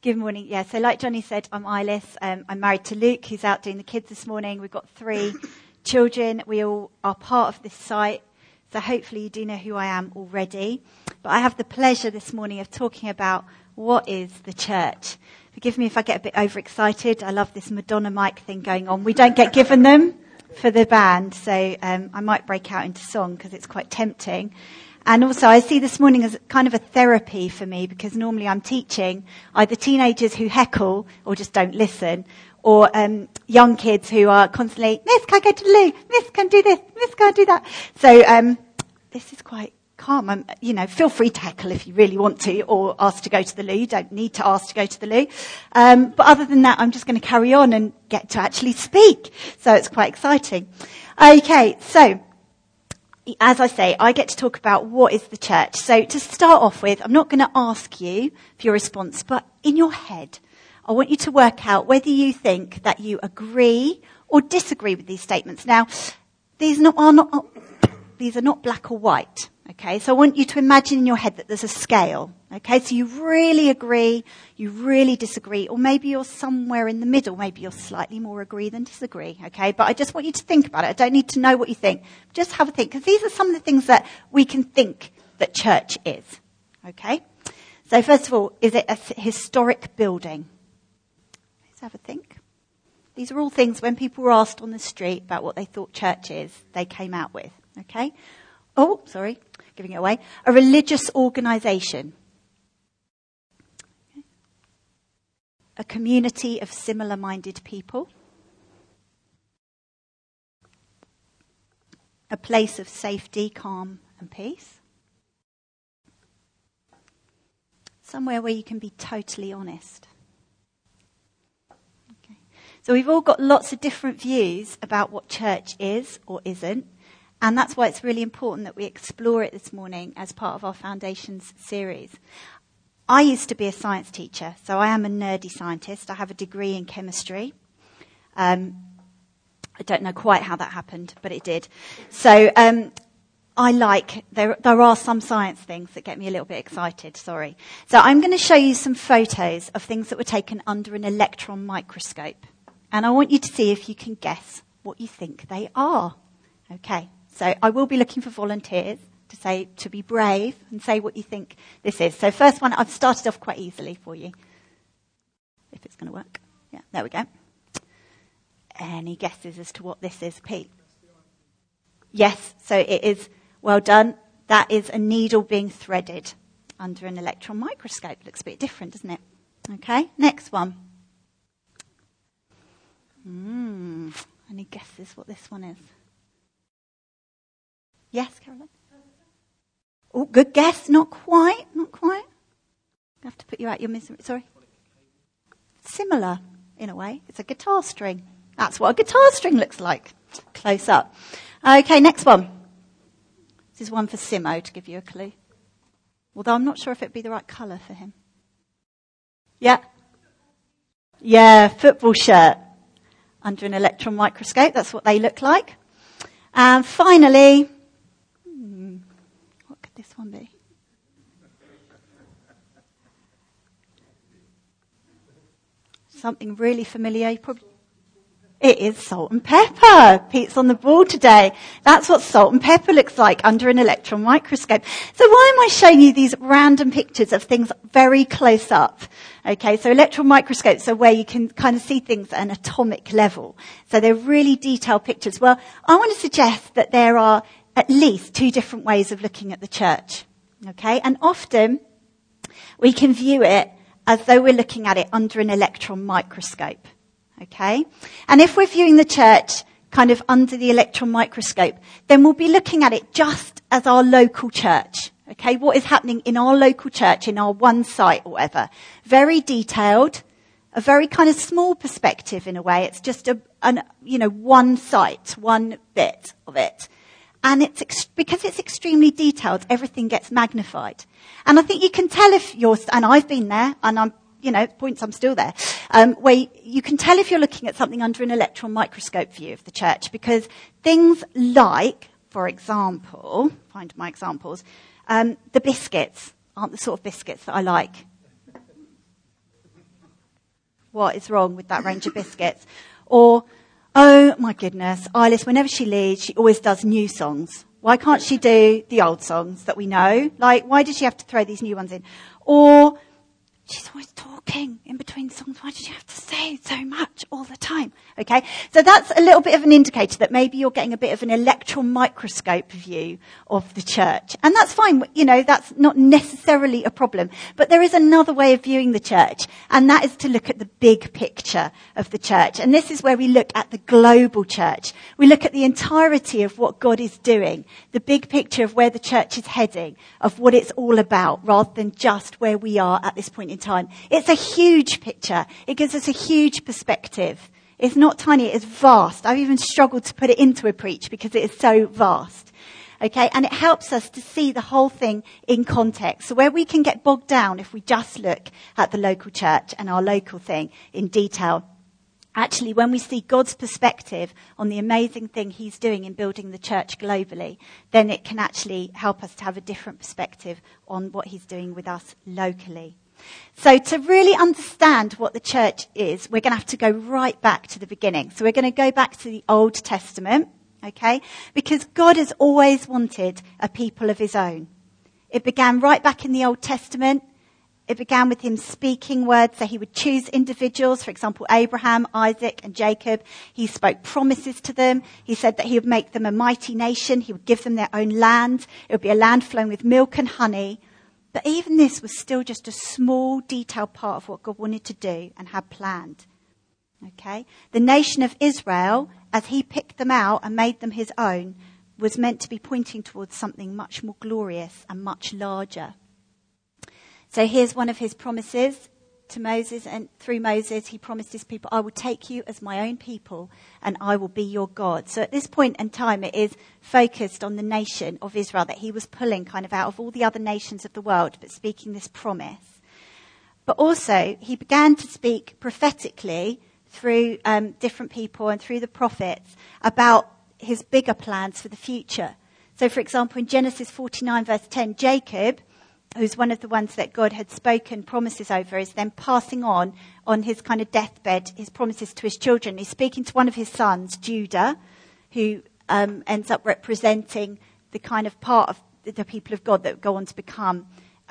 Good morning. Yeah, so like Johnny said, I'm Eilis. I'm married to Luke, who's out doing the kids this morning. We've got 3 children. We all are part of this site, so hopefully you do know who I am already. But I have the pleasure this morning of talking about what is the church. Forgive me if I get a bit overexcited. I love this Madonna mic thing going on. We don't get given them for the band, so I might break out into song because it's quite tempting. And also I see this morning as kind of a therapy for me, because normally I'm teaching either teenagers who heckle or just don't listen, or young kids who are constantly, Miss, can I go to the loo? Miss, can I do this? Miss, can I do that? So this is quite calm. Feel free to heckle if you really want to, or ask to go to the loo. You don't need to ask to go to the loo. But other than that, I'm just going to carry on and get to actually speak. So it's quite exciting. Okay, so as I say, I get to talk about what is the church. So to start off with, I'm not going to ask you for your response, but in your head, I want you to work out whether you think that you agree or disagree with these statements. Now, these are not black or white. Okay, so I want you to imagine in your head that there's a scale. Okay, so you really agree, you really disagree, or maybe you're somewhere in the middle. Maybe you're slightly more agree than disagree. Okay, but I just want you to think about it. I don't need to know what you think. Just have a think, because these are some of the things that we can think that church is. Okay, so first of all, is it a historic building? Let's have a think. These are all things when people were asked on the street about what they thought church is, they came out with. Okay. Oh, sorry, giving it away. A religious organisation. Okay. A community of similar-minded people. A place of safety, calm and peace. Somewhere where you can be totally honest. Okay. So we've all got lots of different views about what church is or isn't. And that's why it's really important that we explore it this morning as part of our Foundations series. I used to be a science teacher, so I am a nerdy scientist. I have a degree in chemistry. I don't know quite how that happened, but it did. So there are some science things that get me a little bit excited, sorry. So I'm going to show you some photos of things that were taken under an electron microscope. And I want you to see if you can guess what you think they are. Okay. So I will be looking for volunteers to be brave and say what you think this is. So first one, I've started off quite easily for you. If it's going to work. Yeah, there we go. Any guesses as to what this is, Pete? Yes, so it is. Well done. That is a needle being threaded under an electron microscope. Looks a bit different, doesn't it? Okay, next one. Any guesses what this one is? Yes, Caroline? Oh, good guess. Not quite. I have to put you out your misery. Sorry. Similar, in a way. It's a guitar string. That's what a guitar string looks like. Close up. Okay, next one. This is one for Simo, to give you a clue. Although I'm not sure if it'd be the right colour for him. Yeah. Yeah, football shirt. Under an electron microscope. That's what they look like. And finally, what could this one be? Something really familiar. It is salt and pepper. Pete's on the ball today. That's what salt and pepper looks like under an electron microscope. So why am I showing you these random pictures of things very close up? Okay, so electron microscopes are where you can kind of see things at an atomic level. So they're really detailed pictures. Well, I want to suggest that there are at least 2 different ways of looking at the church. Okay, and often we can view it as though we're looking at it under an electron microscope. Okay, and if we're viewing the church kind of under the electron microscope, then we'll be looking at it just as our local church. Okay, what is happening in our local church, in our one site or whatever. Very detailed, a very kind of small perspective in a way. It's just one site, one bit of it. And because it's extremely detailed, everything gets magnified. And I think you can tell and I've been there, and I'm points I'm still there, where you can tell if you're looking at something under an electron microscope view of the church, because things like, for example, find my examples, the biscuits aren't the sort of biscuits that I like. what is wrong with that range of biscuits? Or, oh my goodness, Eilish, whenever she leads, she always does new songs. Why can't she do the old songs that we know? Like, why does she have to throw these new ones in? Or, she's always talking in between songs. Why did you have to say so much all the time? Okay, so that's a little bit of an indicator that maybe you're getting a bit of an electron microscope view of the church. And that's fine, that's not necessarily a problem. But there is another way of viewing the church, and that is to look at the big picture of the church. And this is where we look at the global church. We look at the entirety of what God is doing, the big picture of where the church is heading, of what it's all about, rather than just where we are at this point in time. It's a huge picture. It gives us a huge perspective. It's not tiny, it's vast. I've even struggled to put it into a preach because it is so vast. Okay, and it helps us to see the whole thing in context. So where we can get bogged down if we just look at the local church and our local thing in detail, actually when we see God's perspective on the amazing thing he's doing in building the church globally, then it can actually help us to have a different perspective on what he's doing with us locally. So to really understand what the church is, we're going to have to go right back to the beginning. So we're going to go back to the Old Testament, okay? Because God has always wanted a people of his own. It began right back in the Old Testament. It began with him speaking words, so he would choose individuals, for example, Abraham, Isaac, and Jacob. He spoke promises to them. He said that he would make them a mighty nation. He would give them their own land. It would be a land flowing with milk and honey. But even this was still just a small, detailed part of what God wanted to do and had planned. Okay? The nation of Israel, as he picked them out and made them his own, was meant to be pointing towards something much more glorious and much larger. So here's one of his promises to Moses, and through Moses he promised his people, I will take you as my own people and I will be your God. So at this point in time it is focused on the nation of Israel that he was pulling kind of out of all the other nations of the world, but speaking this promise. But also he began to speak prophetically through different people and through the prophets about his bigger plans for the future. So for example in Genesis 49 verse 10, Jacob, who's one of the ones that God had spoken promises over, is then passing on his kind of deathbed, his promises to his children. He's speaking to one of his sons, Judah, who ends up representing the kind of part of the people of God that go on to become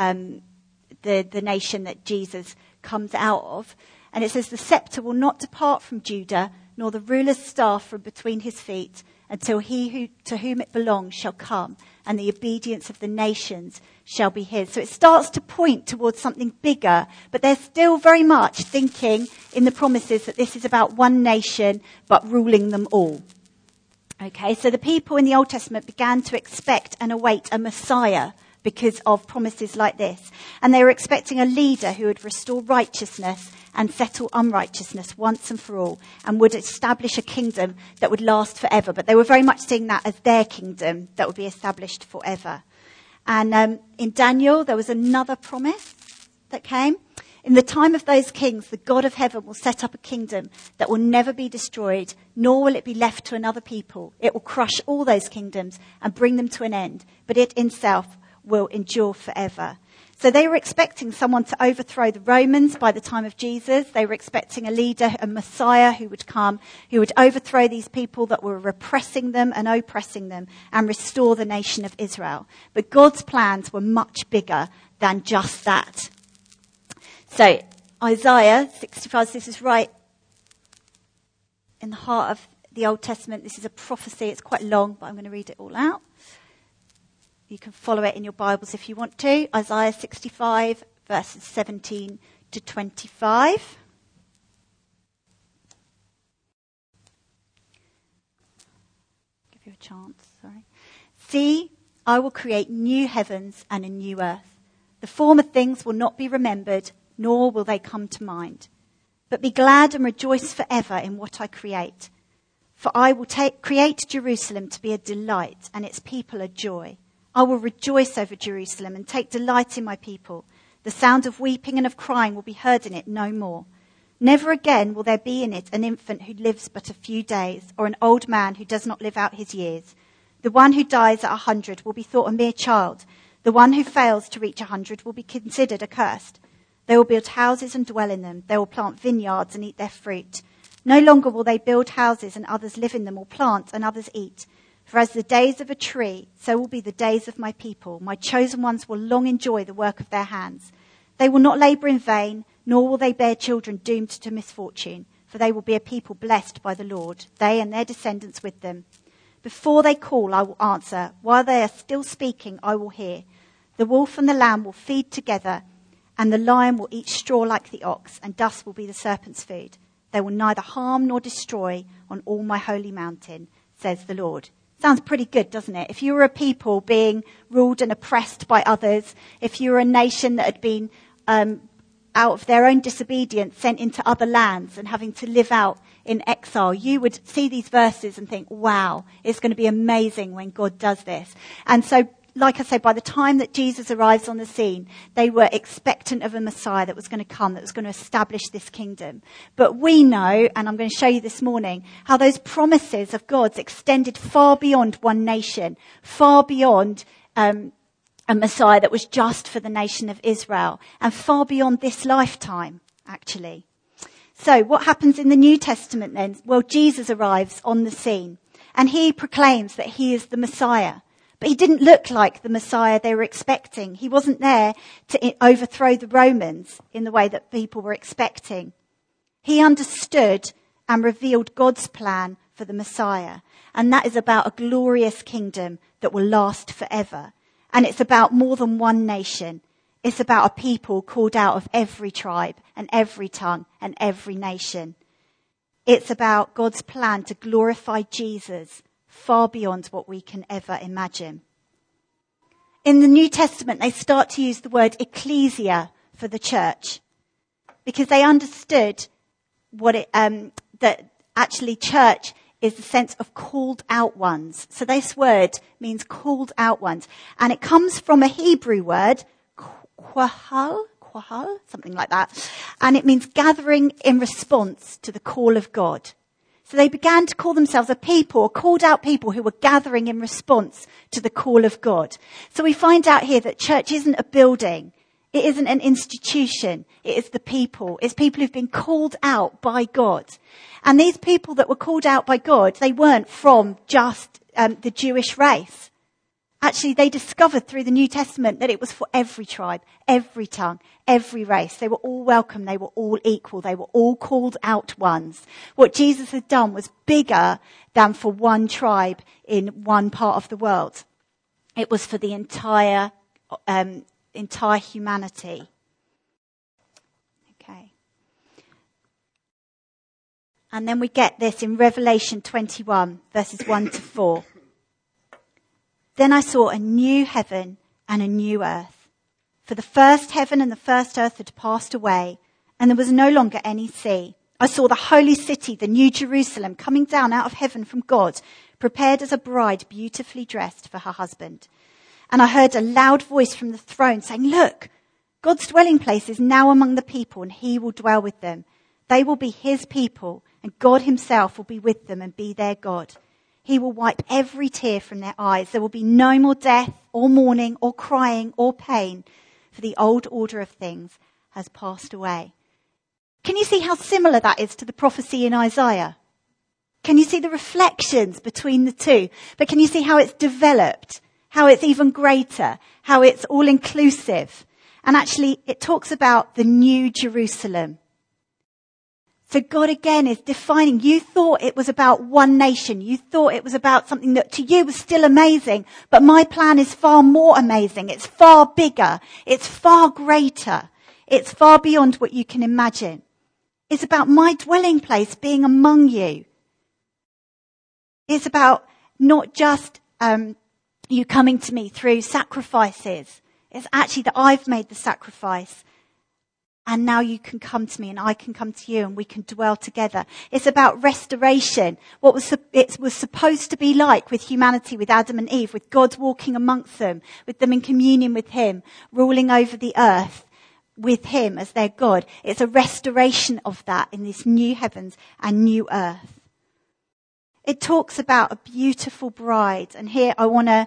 the nation that Jesus comes out of. And it says, the scepter will not depart from Judah, nor the ruler's staff from between his feet, until he to whom it belongs shall come, and the obedience of the nations shall be his. So it starts to point towards something bigger, but they're still very much thinking in the promises that this is about one nation, but ruling them all. Okay, so the people in the Old Testament began to expect and await a Messiah because of promises like this. And they were expecting a leader who would restore righteousness and settle unrighteousness once and for all, and would establish a kingdom that would last forever. But they were very much seeing that as their kingdom that would be established forever. And in Daniel, there was another promise that came. In the time of those kings, the God of heaven will set up a kingdom that will never be destroyed, nor will it be left to another people. It will crush all those kingdoms and bring them to an end, but it itself will endure forever. So they were expecting someone to overthrow the Romans by the time of Jesus. They were expecting a leader, a Messiah who would come, who would overthrow these people that were repressing them and oppressing them and restore the nation of Israel. But God's plans were much bigger than just that. So Isaiah 65, this is right in the heart of the Old Testament. This is a prophecy. It's quite long, but I'm going to read it all out. You can follow it in your Bibles if you want to. Isaiah 65, verses 17 to 25. Give you a chance, sorry. See, I will create new heavens and a new earth. The former things will not be remembered, nor will they come to mind. But be glad and rejoice forever in what I create. For I will create Jerusalem to be a delight and its people a joy. I will rejoice over Jerusalem and take delight in my people. The sound of weeping and of crying will be heard in it no more. Never again will there be in it an infant who lives but a few days, or an old man who does not live out his years. The one who dies at 100 will be thought a mere child. The one who fails to reach 100 will be considered accursed. They will build houses and dwell in them. They will plant vineyards and eat their fruit. No longer will they build houses and others live in them, or plant and others eat. For as the days of a tree, so will be the days of my people. My chosen ones will long enjoy the work of their hands. They will not labour in vain, nor will they bear children doomed to misfortune. For they will be a people blessed by the Lord, they and their descendants with them. Before they call, I will answer. While they are still speaking, I will hear. The wolf and the lamb will feed together, and the lion will eat straw like the ox, and dust will be the serpent's food. They will neither harm nor destroy on all my holy mountain, says the Lord. Sounds pretty good, doesn't it? If you were a people being ruled and oppressed by others, if you were a nation that had been out of their own disobedience sent into other lands and having to live out in exile, you would see these verses and think, wow, it's going to be amazing when God does this. And so, like I say, by the time that Jesus arrives on the scene, they were expectant of a Messiah that was going to come, that was going to establish this kingdom. But we know, and I'm going to show you this morning, how those promises of God's extended far beyond one nation, far beyond a Messiah that was just for the nation of Israel, and far beyond this lifetime, actually. So what happens in the New Testament then? Well, Jesus arrives on the scene, and he proclaims that he is the Messiah. But he didn't look like the Messiah they were expecting. He wasn't there to overthrow the Romans in the way that people were expecting. He understood and revealed God's plan for the Messiah. And that is about a glorious kingdom that will last forever. And it's about more than one nation. It's about a people called out of every tribe and every tongue and every nation. It's about God's plan to glorify Jesus far beyond what we can ever imagine. In the New Testament, they start to use the word ecclesia for the church because they understood that actually church is the sense of called out ones. So this word means called out ones. And it comes from a Hebrew word, quahal, something like that. And it means gathering in response to the call of God. So they began to call themselves a people, called out people who were gathering in response to the call of God. So we find out here that church isn't a building. It isn't an institution. It is the people. It's people who've been called out by God. And these people that were called out by God, they weren't from just the Jewish race. Actually, they discovered through the New Testament that it was for every tribe, every tongue, every race. They were all welcome. They were all equal. They were all called out ones. What Jesus had done was bigger than for one tribe in one part of the world. It was for the entire humanity. Okay. And then we get this in Revelation 21, verses 1 to 4. Then I saw a new heaven and a new earth. For the first heaven and the first earth had passed away, and there was no longer any sea. I saw the holy city, the new Jerusalem, coming down out of heaven from God, prepared as a bride beautifully dressed for her husband. And I heard a loud voice from the throne saying, "Look, God's dwelling place is now among the people, and he will dwell with them. They will be his people, and God himself will be with them and be their God. He will wipe every tear from their eyes. There will be no more death or mourning or crying or pain, for the old order of things has passed away." Can you see how similar that is to the prophecy in Isaiah? Can you see the reflections between the two? But can you see how it's developed, how it's even greater, how it's all inclusive? And actually, it talks about the new Jerusalem. So God again is defining. You thought it was about one nation. You thought it was about something that to you was still amazing. But my plan is far more amazing. It's far bigger. It's far greater. It's far beyond what you can imagine. It's about my dwelling place being among you. It's about not just you coming to me through sacrifices. It's actually that I've made the sacrifice. And now you can come to me and I can come to you and we can dwell together. It's about restoration. What it was supposed to be like with humanity, with Adam and Eve, with God walking amongst them, with them in communion with him, ruling over the earth with him as their God. It's a restoration of that in this new heavens and new earth. It talks about a beautiful bride. And here I want to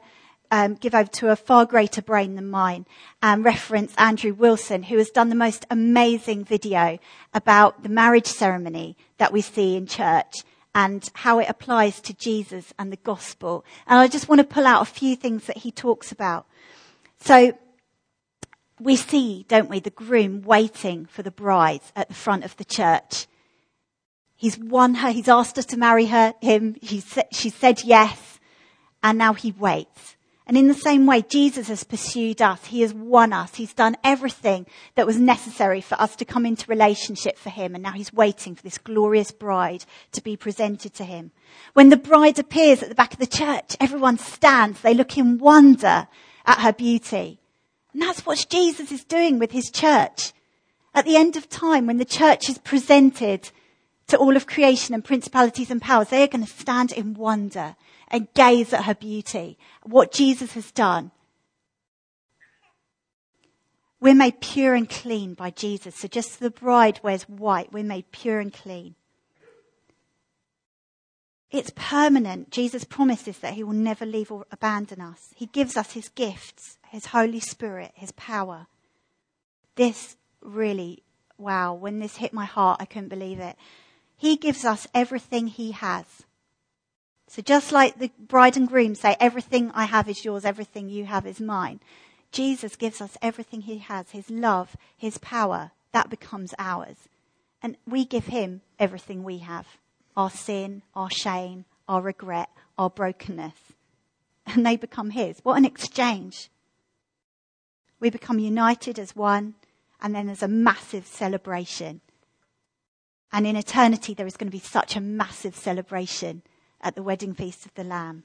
give over to a far greater brain than mine and reference Andrew Wilson, who has done the most amazing video about the marriage ceremony that we see in church and how it applies to Jesus and the gospel. And I just want to pull out a few things that he talks about. So we see, don't we, the groom waiting for the bride at the front of the church. He's won her. He's asked her to marry him. She said yes. And now he waits. And in the same way, Jesus has pursued us. He has won us. He's done everything that was necessary for us to come into relationship for him. And now he's waiting for this glorious bride to be presented to him. When the bride appears at the back of the church, everyone stands. They look in wonder at her beauty. And that's what Jesus is doing with his church. At the end of time, when the church is presented to all of creation and principalities and powers, they are going to stand in wonder and gaze at her beauty, what Jesus has done. We're made pure and clean by Jesus. So just as the bride wears white, we're made pure and clean. It's permanent. Jesus promises that he will never leave or abandon us. He gives us his gifts, his Holy Spirit, his power. This really, wow, when this hit my heart, I couldn't believe it. He gives us everything he has. So just like the bride and groom say, everything I have is yours, everything you have is mine. Jesus gives us everything he has, his love, his power, that becomes ours. And we give him everything we have, our sin, our shame, our regret, our brokenness. And they become his. What an exchange. We become united as one, and then there's a massive celebration. And in eternity, there is going to be such a massive celebration at the wedding feast of the Lamb.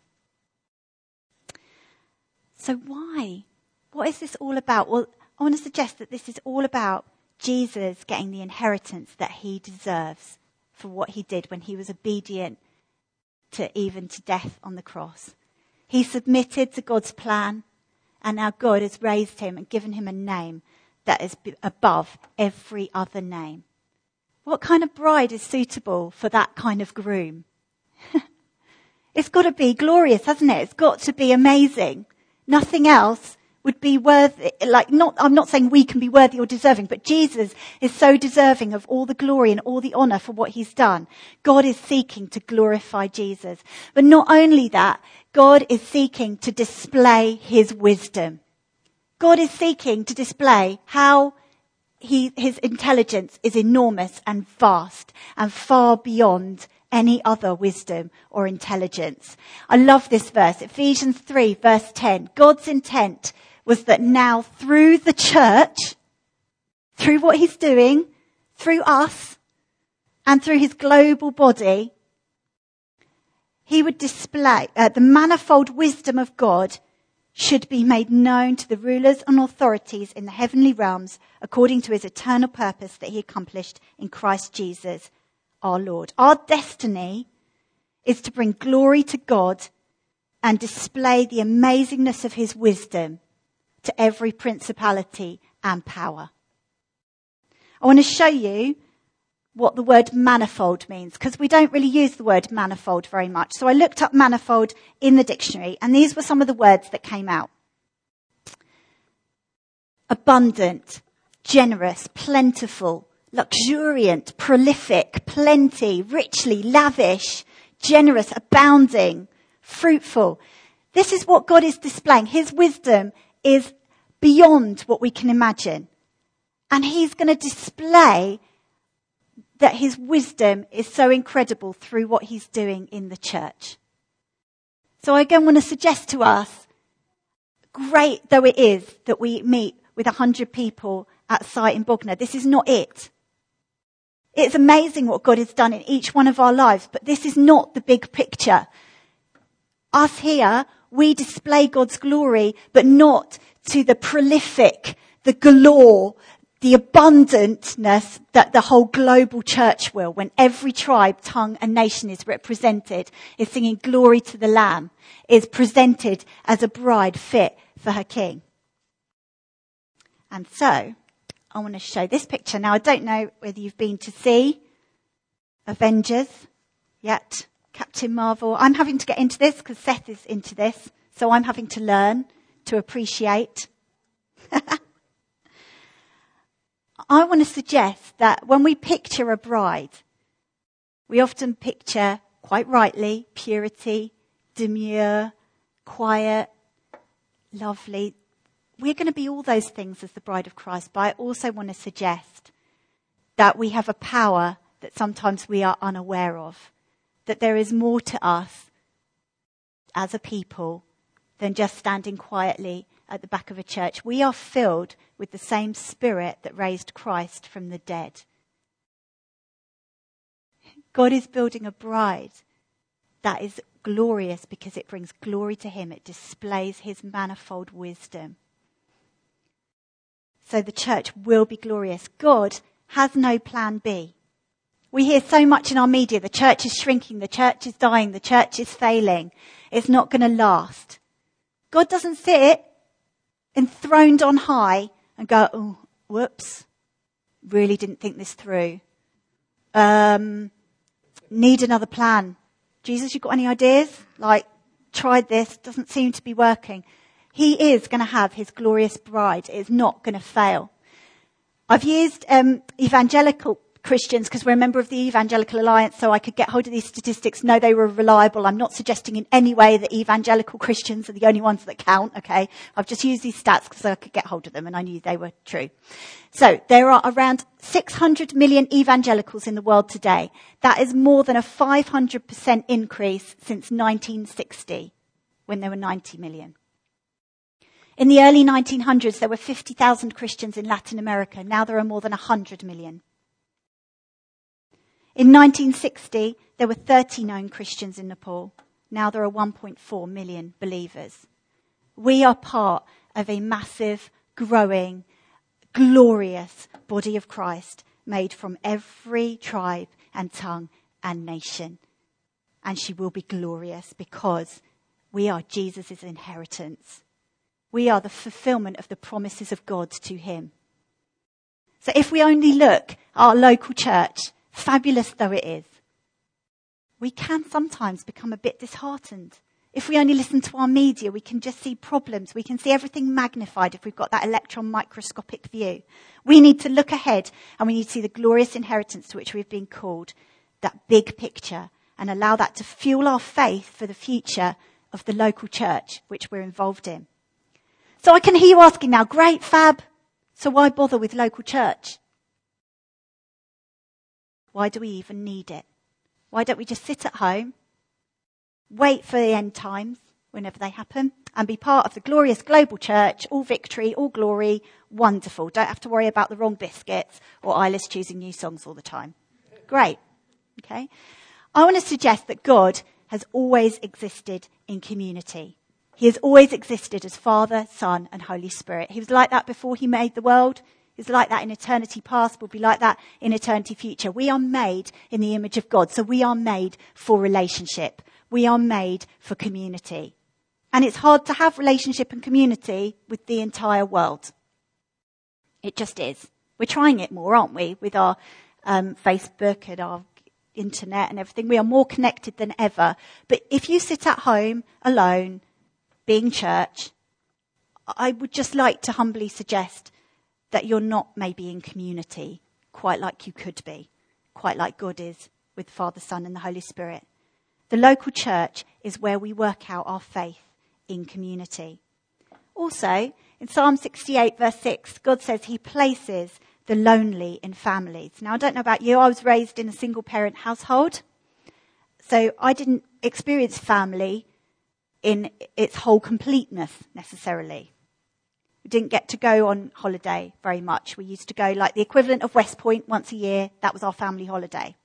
So why? What is this all about? Well, I want to suggest that this is all about Jesus getting the inheritance that he deserves for what he did when he was obedient to death on the cross. He submitted to God's plan, and now God has raised him and given him a name that is above every other name. What kind of bride is suitable for that kind of groom? It's got to be glorious, hasn't it? It's got to be amazing. Nothing else would be worthy. I'm not saying we can be worthy or deserving, but Jesus is so deserving of all the glory and all the honor for what he's done. God is seeking to glorify Jesus. But not only that, God is seeking to display his wisdom. God is seeking to display how his intelligence is enormous and vast and far beyond any other wisdom or intelligence. I love this verse, Ephesians 3 verse 10. God's intent was that now through the church, through what he's doing, through us, and through his global body, he would display the manifold wisdom of God should be made known to the rulers and authorities in the heavenly realms according to his eternal purpose that he accomplished in Christ Jesus, our Lord. Our destiny is to bring glory to God and display the amazingness of his wisdom to every principality and power. I want to show you what the word manifold means, because we don't really use the word manifold very much. So I looked up manifold in the dictionary, and these were some of the words that came out. Abundant, generous, plentiful, luxuriant, prolific, plenty, richly, lavish, generous, abounding, fruitful. This is what God is displaying. His wisdom is beyond what we can imagine. And he's going to display that his wisdom is so incredible through what he's doing in the church. So I again want to suggest to us, great though it is that we meet with 100 people at site in Bognor, this is not it. It's amazing what God has done in each one of our lives, but this is not the big picture. Us here, we display God's glory, but not to the prolific, the galore, the abundantness that the whole global church will, when every tribe, tongue and nation is represented, is singing glory to the Lamb, is presented as a bride fit for her king. And so, I want to show this picture. Now, I don't know whether you've been to see Avengers yet, Captain Marvel. I'm having to get into this because Seth is into this. So I'm having to learn to appreciate. I want to suggest that when we picture a bride, we often picture, quite rightly, purity, demure, quiet, lovely. We're going to be all those things as the bride of Christ, but I also want to suggest that we have a power that sometimes we are unaware of, that there is more to us as a people than just standing quietly at the back of a church. We are filled with the same Spirit that raised Christ from the dead. God is building a bride that is glorious because it brings glory to him. It displays his manifold wisdom. So the church will be glorious. God has no plan B. We hear so much in our media, the church is shrinking, the church is dying, the church is failing. It's not going to last. God doesn't sit enthroned on high and go, oh, whoops, really didn't think this through. Need another plan. Jesus, you got any ideas? Like, tried this, doesn't seem to be working. He is going to have his glorious bride. It's not going to fail. I've used evangelical Christians because we're a member of the Evangelical Alliance, so I could get hold of these statistics, know they were reliable. I'm not suggesting in any way that evangelical Christians are the only ones that count, okay? I've just used these stats because I could get hold of them and I knew they were true. So there are around 600 million evangelicals in the world today. That is more than a 500% increase since 1960, when there were 90 million. In the early 1900s, there were 50,000 Christians in Latin America. Now there are more than 100 million. In 1960, there were 30 known Christians in Nepal. Now there are 1.4 million believers. We are part of a massive, growing, glorious body of Christ made from every tribe and tongue and nation. And she will be glorious because we are Jesus' inheritance. We are the fulfillment of the promises of God to him. So if we only look at our local church, fabulous though it is, we can sometimes become a bit disheartened. If we only listen to our media, we can just see problems. We can see everything magnified if we've got that electron microscopic view. We need to look ahead and we need to see the glorious inheritance to which we've been called, that big picture, and allow that to fuel our faith for the future of the local church which we're involved in. So I can hear you asking now, great, fab, so why bother with local church? Why do we even need it? Why don't we just sit at home, wait for the end times, whenever they happen, and be part of the glorious global church, all victory, all glory, wonderful. Don't have to worry about the wrong biscuits or Eilish choosing new songs all the time. Great. Okay. I want to suggest that God has always existed in community. He has always existed as Father, Son, and Holy Spirit. He was like that before he made the world. He was like that in eternity past, will be like that in eternity future. We are made in the image of God, so we are made for relationship. We are made for community. And it's hard to have relationship and community with the entire world. It just is. We're trying it more, aren't we, with our Facebook and our internet and everything. We are more connected than ever. But if you sit at home alone, being church, I would just like to humbly suggest that you're not maybe in community quite like you could be, quite like God is with Father, Son, and the Holy Spirit. The local church is where we work out our faith in community. Also, in Psalm 68, verse 6, God says he places the lonely in families. Now, I don't know about you, I was raised in a single-parent household, so I didn't experience family in its whole completeness necessarily. We didn't get to go on holiday very much. We used to go like the equivalent of West Point once a year. That was our family holiday.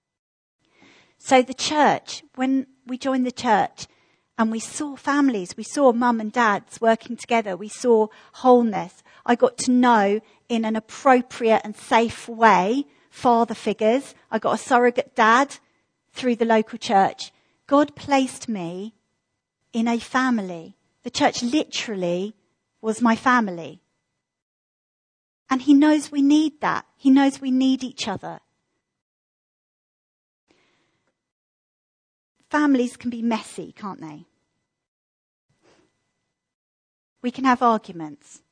So the church, when we joined the church and we saw families, we saw mum and dads working together, we saw wholeness. I got to know in an appropriate and safe way father figures. I got a surrogate dad through the local church. God placed me in a family. The church literally was my family. And he knows we need that. He knows we need each other. Families can be messy, can't they? We can have arguments.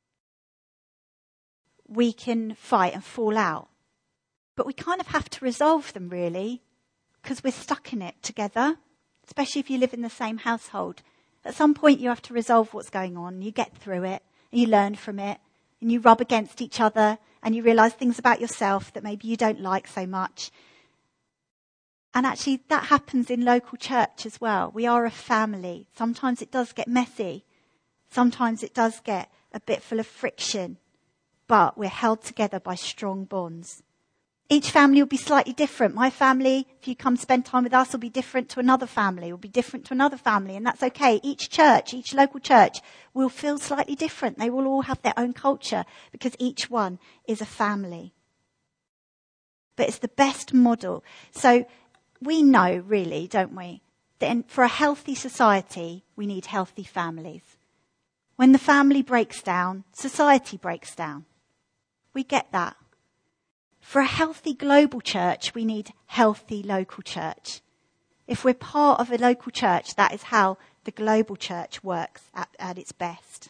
We can fight and fall out. But we kind of have to resolve them, really, because we're stuck in it together, especially if you live in the same household. At some point, you have to resolve what's going on. You get through it, and you learn from it, and you rub against each other, and you realise things about yourself that maybe you don't like so much. And actually, that happens in local church as well. We are a family. Sometimes it does get messy. Sometimes it does get a bit full of friction. But we're held together by strong bonds. Each family will be slightly different. My family, if you come spend time with us, will be different to another family, will be different to another family, and that's okay. Each church, each local church will feel slightly different. They will all have their own culture because each one is a family. But it's the best model. So we know, really, don't we, that for a healthy society, we need healthy families. When the family breaks down, society breaks down. We get that. For a healthy global church, we need healthy local church. If we're part of a local church, that is how the global church works at its best.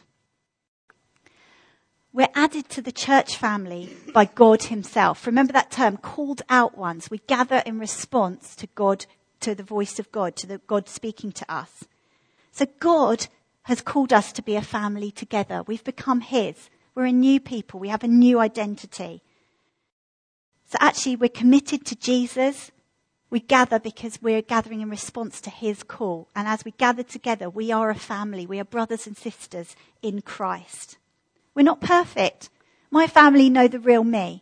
We're added to the church family by God himself. Remember that term, called out ones. We gather in response to God, to the voice of God, to the God speaking to us. So God has called us to be a family together. We've become his. We're a new people. We have a new identity. So actually, we're committed to Jesus. We gather because we're gathering in response to his call. And as we gather together, we are a family. We are brothers and sisters in Christ. We're not perfect. My family know the real me.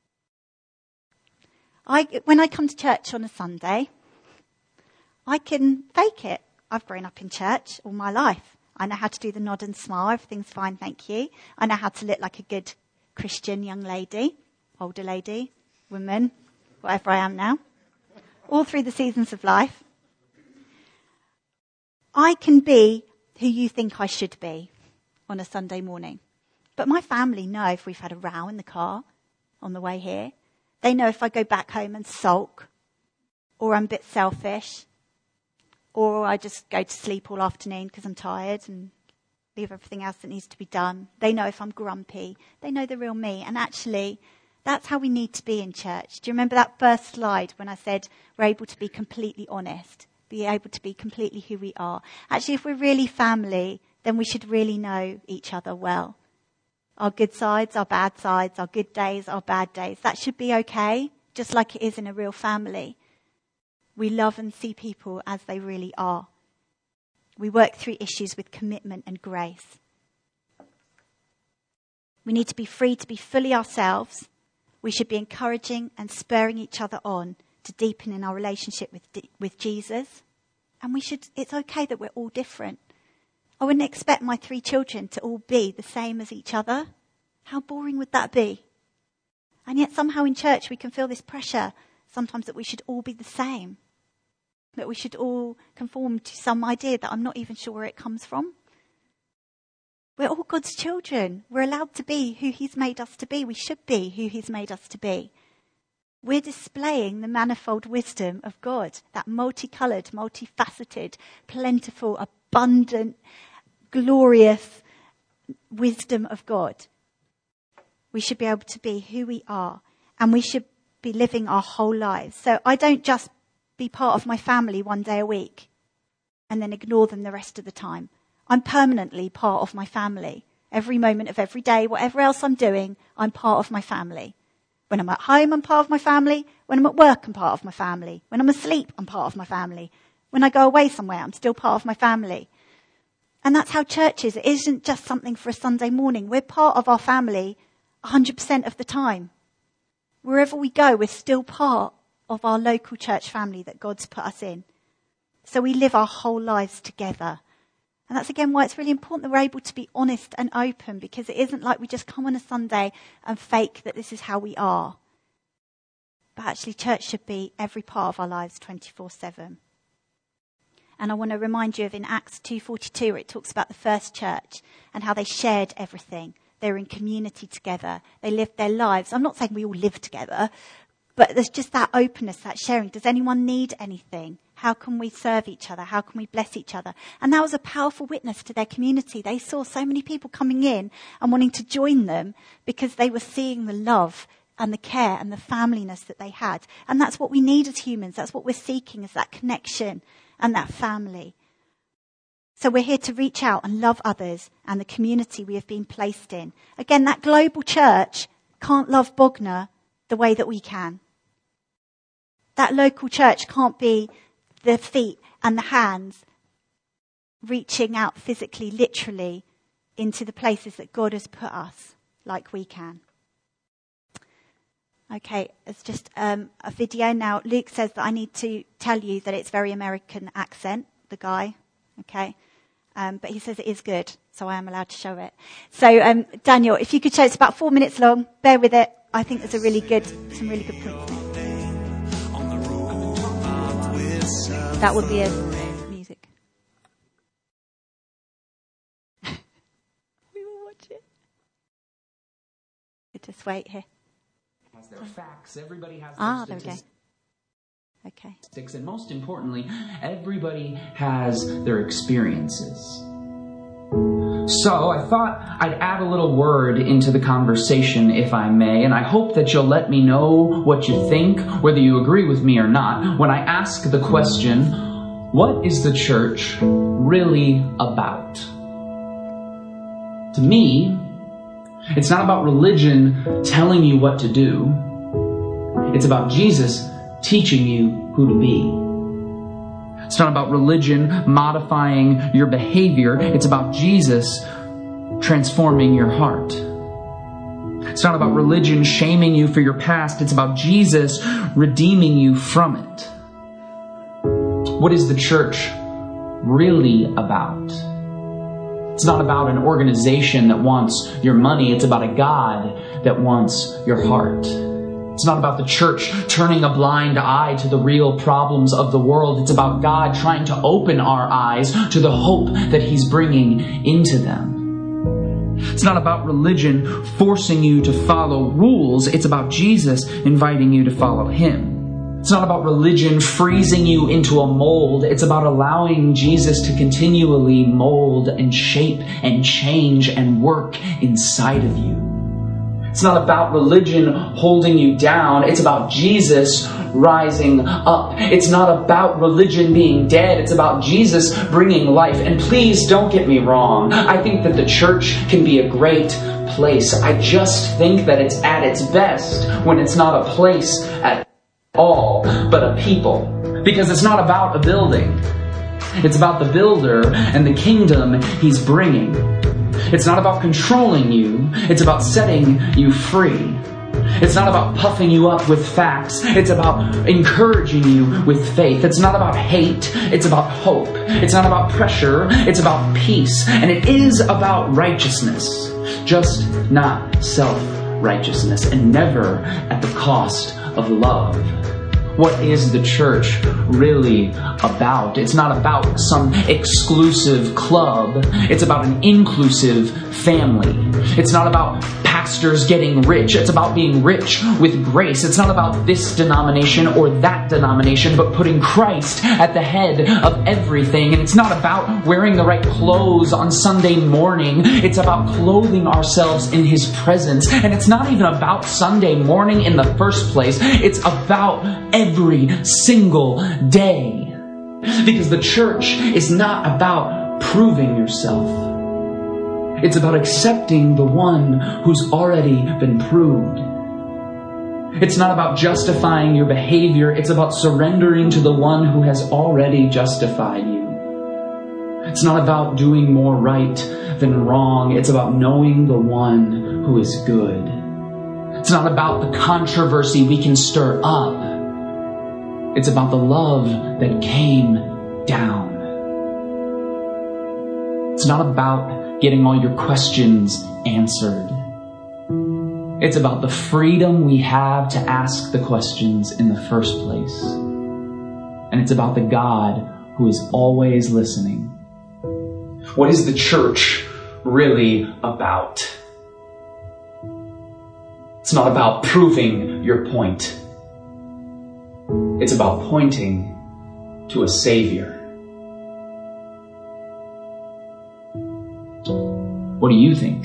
When I come to church on a Sunday, I can fake it. I've grown up in church all my life. I know how to do the nod and smile. Everything's fine, thank you. I know how to look like a good Christian young lady, older lady, woman, whatever I am now, all through the seasons of life. I can be who you think I should be on a Sunday morning. But my family know if we've had a row in the car on the way here. They know if I go back home and sulk, or I'm a bit selfish, or I just go to sleep all afternoon because I'm tired and leave everything else that needs to be done. They know if I'm grumpy. They know the real me. And actually, that's how we need to be in church. Do you remember that first slide when I said we're able to be completely honest, be able to be completely who we are? Actually, if we're really family, then we should really know each other well. Our good sides, our bad sides, our good days, our bad days. That should be okay, just like it is in a real family. We love and see people as they really are. We work through issues with commitment and grace. We need to be free to be fully ourselves. We should be encouraging and spurring each other on to deepen in our relationship with Jesus. And it's okay that we're all different. I wouldn't expect my 3 children to all be the same as each other. How boring would that be? And yet somehow in church we can feel this pressure sometimes that we should all be the same. That we should all conform to some idea that I'm not even sure where it comes from. We're all God's children. We're allowed to be who he's made us to be. We should be who he's made us to be. We're displaying the manifold wisdom of God, that multicoloured, multifaceted, plentiful, abundant, glorious wisdom of God. We should be able to be who we are, and we should be living our whole lives. So I don't just be part of my family one day a week and then ignore them the rest of the time. I'm permanently part of my family. Every moment of every day, whatever else I'm doing, I'm part of my family. When I'm at home, I'm part of my family. When I'm at work, I'm part of my family. When I'm asleep, I'm part of my family. When I go away somewhere, I'm still part of my family. And that's how church is. It isn't just something for a Sunday morning. We're part of our family 100% of the time. Wherever we go, we're still part of our local church family that God's put us in. So we live our whole lives together. And that's again why it's really important that we're able to be honest and open, because it isn't like we just come on a Sunday and fake that this is how we are. But actually church should be every part of our lives 24/7. And I want to remind you of in Acts 2:42 where it talks about the first church and how they shared everything. They were in community together. They lived their lives. I'm not saying we all live together, but there's just that openness, that sharing. Does anyone need anything? How can we serve each other? How can we bless each other? And that was a powerful witness to their community. They saw so many people coming in and wanting to join them because they were seeing the love and the care and the familyness that they had. And that's what we need as humans. That's what we're seeking, is that connection and that family. So we're here to reach out and love others and the community we have been placed in. Again, that global church can't love Bognor the way that we can. That local church can't be the feet and the hands reaching out physically, literally, into the places that God has put us like we can. Okay, it's just a video now. Luke says that I need to tell you that it's very American accent, the guy, okay? But he says it is good, so I am allowed to show it. So, Daniel, if you could show, it's about 4 minutes long. Bear with it. I think there's some really good points in it. That would be a music. We will watch it. Just wait here. Has their facts. Everybody has there their statistics. we go. Okay. And most importantly, everybody has their experiences. So I thought I'd add a little word into the conversation, if I may, and I hope that you'll let me know what you think, whether you agree with me or not, when I ask the question, what is the church really about? To me, it's not about religion telling you what to do. It's about Jesus teaching you who to be. It's not about religion modifying your behavior. It's about Jesus transforming your heart. It's not about religion shaming you for your past. It's about Jesus redeeming you from it. What is the church really about? It's not about an organization that wants your money. It's about a God that wants your heart. It's not about the church turning a blind eye to the real problems of the world. It's about God trying to open our eyes to the hope that He's bringing into them. It's not about religion forcing you to follow rules. It's about Jesus inviting you to follow Him. It's not about religion freezing you into a mold. It's about allowing Jesus to continually mold and shape and change and work inside of you. It's not about religion holding you down. It's about Jesus rising up. It's not about religion being dead. It's about Jesus bringing life. And please don't get me wrong. I think that the church can be a great place. I just think that it's at its best when it's not a place at all, but a people. Because it's not about a building. It's about the builder and the kingdom He's bringing. It's not about controlling you. It's about setting you free. It's not about puffing you up with facts. It's about encouraging you with faith. It's not about hate. It's about hope. It's not about pressure. It's about peace. And it is about righteousness. Just not self-righteousness. And never at the cost of love. What is the church really about? It's not about some exclusive club. It's about an inclusive family. It's not about pastors getting rich. It's about being rich with grace. It's not about this denomination or that denomination, but putting Christ at the head of everything. And it's not about wearing the right clothes on Sunday morning. It's about clothing ourselves in His presence. And it's not even about Sunday morning in the first place. It's about every single day. Because the church is not about proving yourself. It's about accepting the one who's already been proved. It's not about justifying your behavior. It's about surrendering to the one who has already justified you. It's not about doing more right than wrong. It's about knowing the one who is good. It's not about the controversy we can stir up. It's about the love that came down. It's not about getting all your questions answered. It's about the freedom we have to ask the questions in the first place. And it's about the God who is always listening. What is the church really about? It's not about proving your point. It's about pointing to a Savior. What do you think?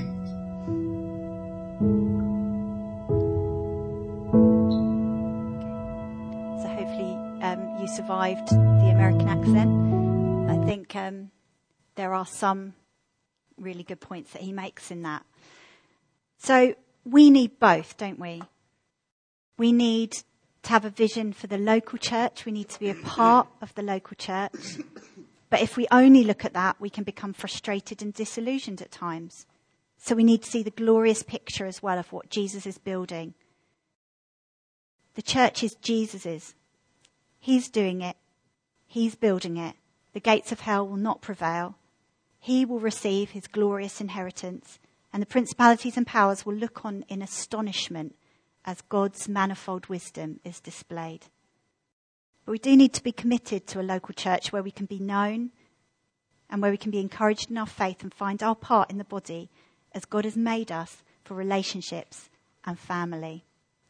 So hopefully you survived the American accent. I think there are some really good points that he makes in that. So we need both, don't we? We need to have a vision for the local church. We need to be a part of the local church. But if we only look at that, we can become frustrated and disillusioned at times. So we need to see the glorious picture as well of what Jesus is building. The church is Jesus's. He's doing it. He's building it. The gates of hell will not prevail. He will receive his glorious inheritance, and the principalities and powers will look on in astonishment as God's manifold wisdom is displayed. But we do need to be committed to a local church where we can be known and where we can be encouraged in our faith and find our part in the body as God has made us for relationships and family.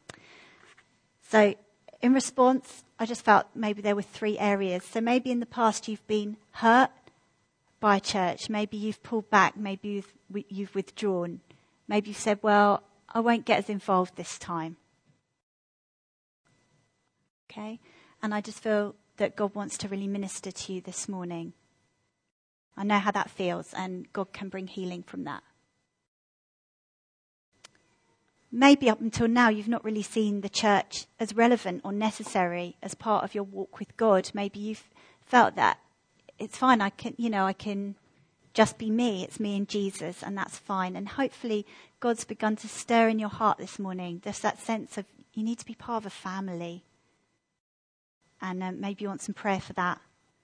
So in response, I just felt maybe there were 3 areas. So maybe in the past you've been hurt by a church. Maybe you've pulled back. Maybe you've withdrawn. Maybe you've said, well, I won't get as involved this time. Okay? And I just feel that God wants to really minister to you this morning. I know how that feels, and God can bring healing from that. Maybe up until now you've not really seen the church as relevant or necessary as part of your walk with God. Maybe you've felt that it's fine, I can just be me. It's me and Jesus, and that's fine. And hopefully God's begun to stir in your heart this morning. There's that sense of you need to be part of a family. And maybe you want some prayer for that.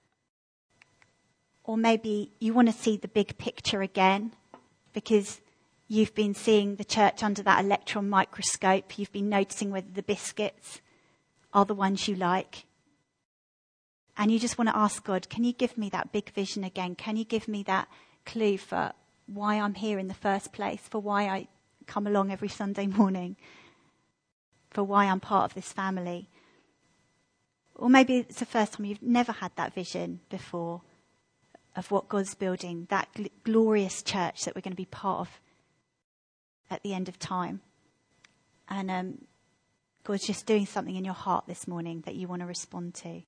Or maybe you want to see the big picture again because you've been seeing the church under that electron microscope. You've been noticing whether the biscuits are the ones you like. And you just want to ask God, can you give me that big vision again? Can you give me that clue for why I'm here in the first place, for why I come along every Sunday morning, for why I'm part of this family? Or maybe it's the first time you've never had that vision before of what God's building, that glorious church that we're going to be part of at the end of time. And God's just doing something in your heart this morning that you want to respond to.